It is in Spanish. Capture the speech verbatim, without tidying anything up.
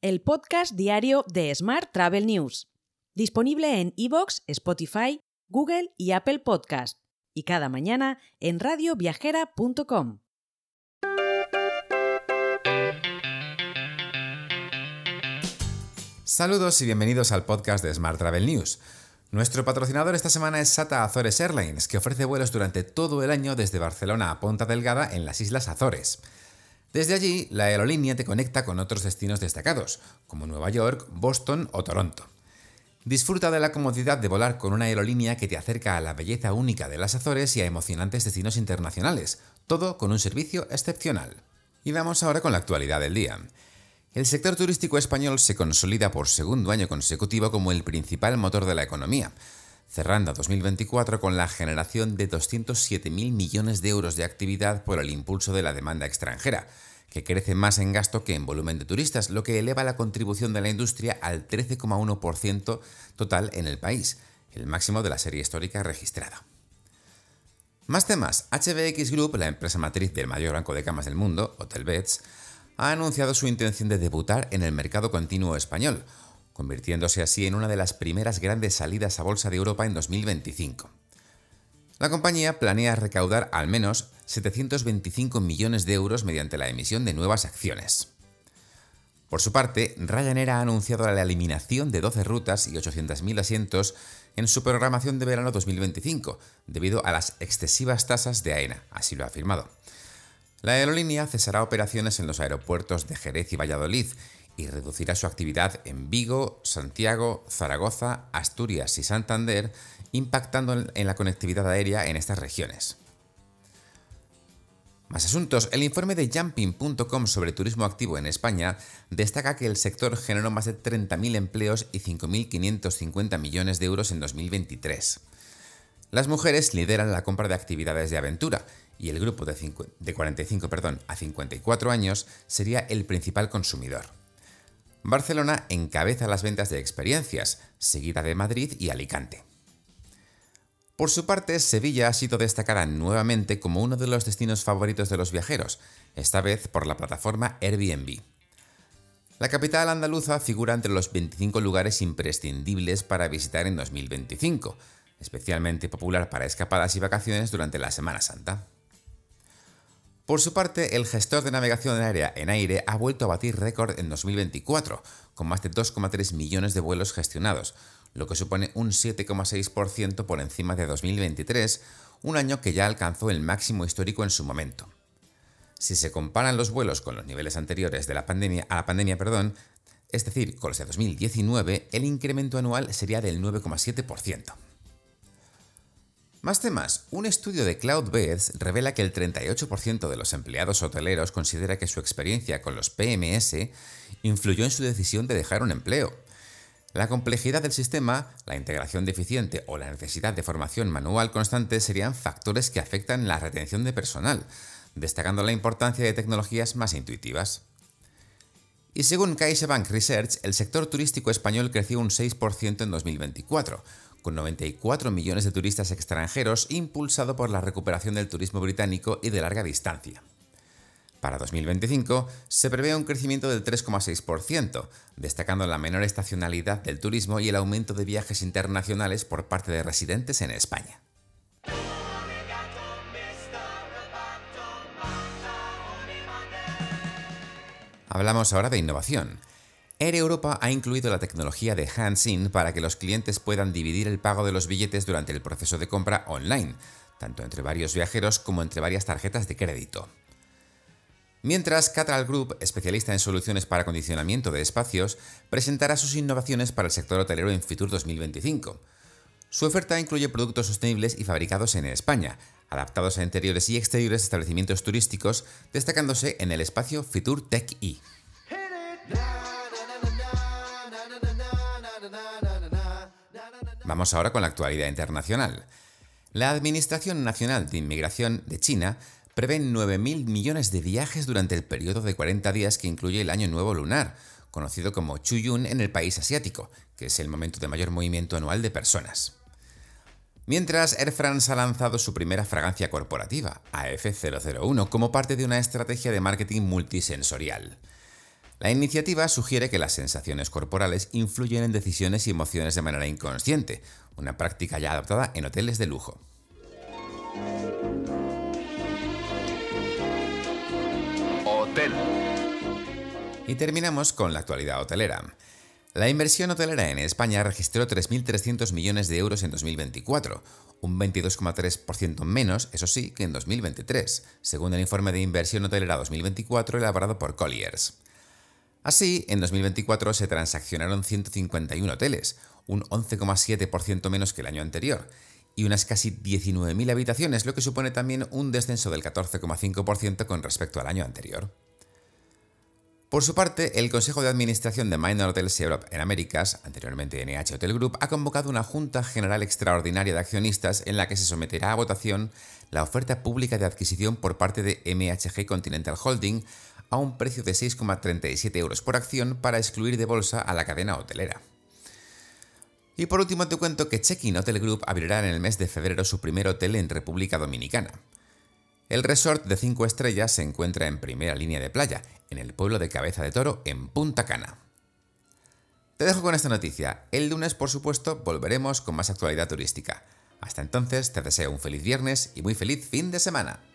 el podcast diario de Smart Travel News, disponible en iVoox, Spotify, Google y Apple Podcast, y cada mañana en radio viajera punto com. Saludos y bienvenidos al podcast de Smart Travel News. Nuestro patrocinador esta semana es SATA Azores Airlines, que ofrece vuelos durante todo el año desde Barcelona a Ponta Delgada en las Islas Azores. Desde allí, la aerolínea te conecta con otros destinos destacados, como Nueva York, Boston o Toronto. Disfruta de la comodidad de volar con una aerolínea que te acerca a la belleza única de las Azores y a emocionantes destinos internacionales, todo con un servicio excepcional. Y vamos ahora con la actualidad del día. El sector turístico español se consolida por segundo año consecutivo como el principal motor de la economía, cerrando dos mil veinticuatro con la generación de doscientos siete mil millones de euros de actividad por el impulso de la demanda extranjera, que crece más en gasto que en volumen de turistas, lo que eleva la contribución de la industria al trece coma uno por ciento total en el país, el máximo de la serie histórica registrada. Más temas. H B X Group, la empresa matriz del mayor banco de camas del mundo, Hotelbeds, ha anunciado su intención de debutar en el mercado continuo español, convirtiéndose así en una de las primeras grandes salidas a bolsa de Europa en dos mil veinticinco. La compañía planea recaudar al menos setecientos veinticinco millones de euros mediante la emisión de nuevas acciones. Por su parte, Ryanair ha anunciado la eliminación de doce rutas y ochocientos mil asientos en su programación de verano dos mil veinticinco, debido a las excesivas tasas de AENA, así lo ha afirmado. La aerolínea cesará operaciones en los aeropuertos de Jerez y Valladolid y reducirá su actividad en Vigo, Santiago, Zaragoza, Asturias y Santander, impactando en la conectividad aérea en estas regiones. Más asuntos. El informe de Jumping punto com sobre turismo activo en España destaca que el sector generó más de treinta mil empleos y cinco mil quinientos cincuenta millones de euros en dos mil veintitrés. Las mujeres lideran la compra de actividades de aventura y el grupo de, cincu- de cuarenta y cinco perdón, a cincuenta y cuatro años sería el principal consumidor. Barcelona encabeza las ventas de experiencias, seguida de Madrid y Alicante. Por su parte, Sevilla ha sido destacada nuevamente como uno de los destinos favoritos de los viajeros, esta vez por la plataforma Airbnb. La capital andaluza figura entre los veinticinco lugares imprescindibles para visitar en dos mil veinticinco, especialmente popular para escapadas y vacaciones durante la Semana Santa. Por su parte, el gestor de navegación aérea Enaire ha vuelto a batir récord en dos mil veinticuatro, con más de dos coma tres millones de vuelos gestionados, lo que supone un siete coma seis por ciento por encima de dos mil veintitrés, un año que ya alcanzó el máximo histórico en su momento. Si se comparan los vuelos con los niveles anteriores de la pandemia, a la pandemia, perdón, es decir, con los de dos mil diecinueve, el incremento anual sería del nueve coma siete por ciento. Más temas. Un estudio de Cloudbeds revela que el treinta y ocho por ciento de los empleados hoteleros considera que su experiencia con los P M S influyó en su decisión de dejar un empleo. La complejidad del sistema, la integración deficiente o la necesidad de formación manual constante serían factores que afectan la retención de personal, destacando la importancia de tecnologías más intuitivas. Y según CaixaBank Research, el sector turístico español creció un seis por ciento en dos mil veinticuatro, con noventa y cuatro millones de turistas extranjeros, impulsado por la recuperación del turismo británico y de larga distancia. Para dos mil veinticinco se prevé un crecimiento del tres coma seis por ciento, destacando la menor estacionalidad del turismo y el aumento de viajes internacionales por parte de residentes en España. Hablamos ahora de innovación. Air Europa ha incluido la tecnología de Hands-in para que los clientes puedan dividir el pago de los billetes durante el proceso de compra online, tanto entre varios viajeros como entre varias tarjetas de crédito. Mientras, Catral Group, especialista en soluciones para acondicionamiento de espacios, presentará sus innovaciones para el sector hotelero en Fitur dos mil veinticinco. Su oferta incluye productos sostenibles y fabricados en España, adaptados a interiores y exteriores de establecimientos turísticos, destacándose en el espacio Fitur Tech E. Vamos ahora con la actualidad internacional. La Administración Nacional de Inmigración de China prevé nueve mil millones de viajes durante el periodo de cuarenta días que incluye el Año Nuevo Lunar, conocido como Chuyun en el país asiático, que es el momento de mayor movimiento anual de personas. Mientras, Air France ha lanzado su primera fragancia corporativa, A F cero cero uno, como parte de una estrategia de marketing multisensorial. La iniciativa sugiere que las sensaciones corporales influyen en decisiones y emociones de manera inconsciente, una práctica ya adoptada en hoteles de lujo. Hotel. Y terminamos con la actualidad hotelera. La inversión hotelera en España registró tres mil trescientos millones de euros en dos mil veinticuatro, un veintidós coma tres por ciento menos, eso sí, que en dos mil veintitrés, según el informe de inversión hotelera dos mil veinticuatro elaborado por Colliers. Así, en dos mil veinticuatro se transaccionaron ciento cincuenta y uno hoteles, un once coma siete por ciento menos que el año anterior, y unas casi diecinueve mil habitaciones, lo que supone también un descenso del catorce coma cinco por ciento con respecto al año anterior. Por su parte, el Consejo de Administración de Minor Hotels Europe en Américas, anteriormente N H Hotel Group, ha convocado una Junta General Extraordinaria de Accionistas en la que se someterá a votación la oferta pública de adquisición por parte de M H G Continental Holding a un precio de seis coma treinta y siete euros por acción para excluir de bolsa a la cadena hotelera. Y por último te cuento que Check-in Hotel Group abrirá en el mes de febrero su primer hotel en República Dominicana. El resort de cinco estrellas se encuentra en primera línea de playa, en el pueblo de Cabeza de Toro, en Punta Cana. Te dejo con esta noticia. El lunes, por supuesto, volveremos con más actualidad turística. Hasta entonces, te deseo un feliz viernes y muy feliz fin de semana.